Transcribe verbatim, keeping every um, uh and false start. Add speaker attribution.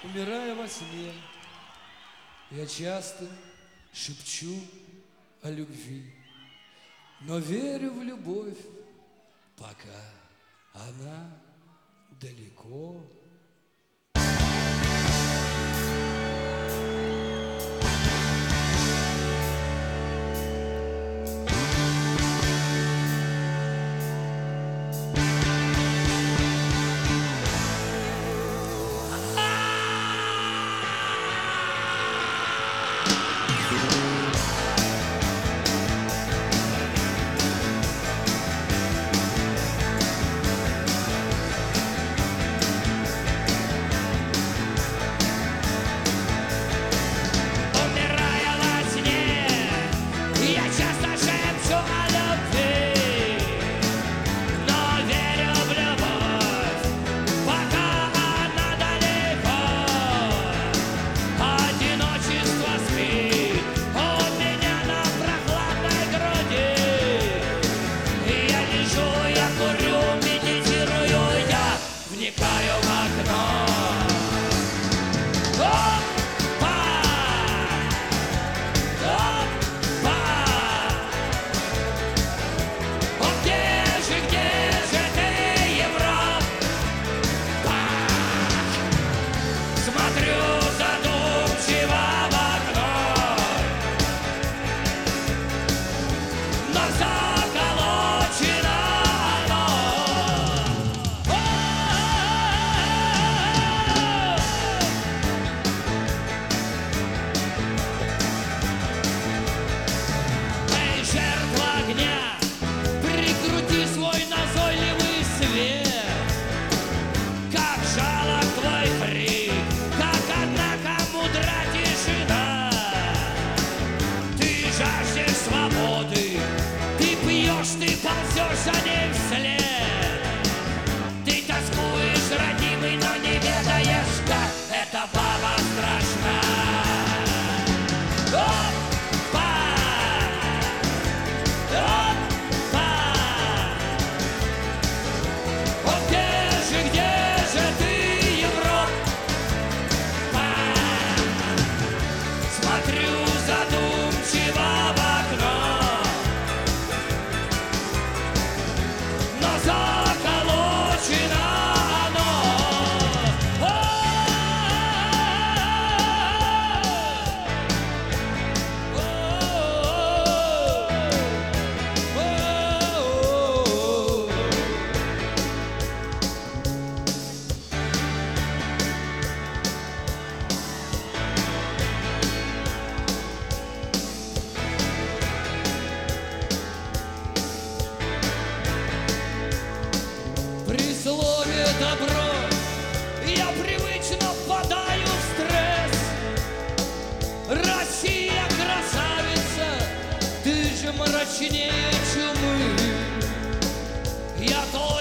Speaker 1: Умирая во сне, я часто шепчу о любви, но верю в любовь, пока она далеко.
Speaker 2: Ты ползешь за ней вслед. Ты тоскуешь, родимый, но не ведаешь, как эта баба страшна. Опа! Опа! О, где же, где же ты, Европа? Смотрю задумчиво в окно, заколочено оно. При слове добро я привычно впадаю в стресс. Россия красавица, ты же мрачнее чумы. Я только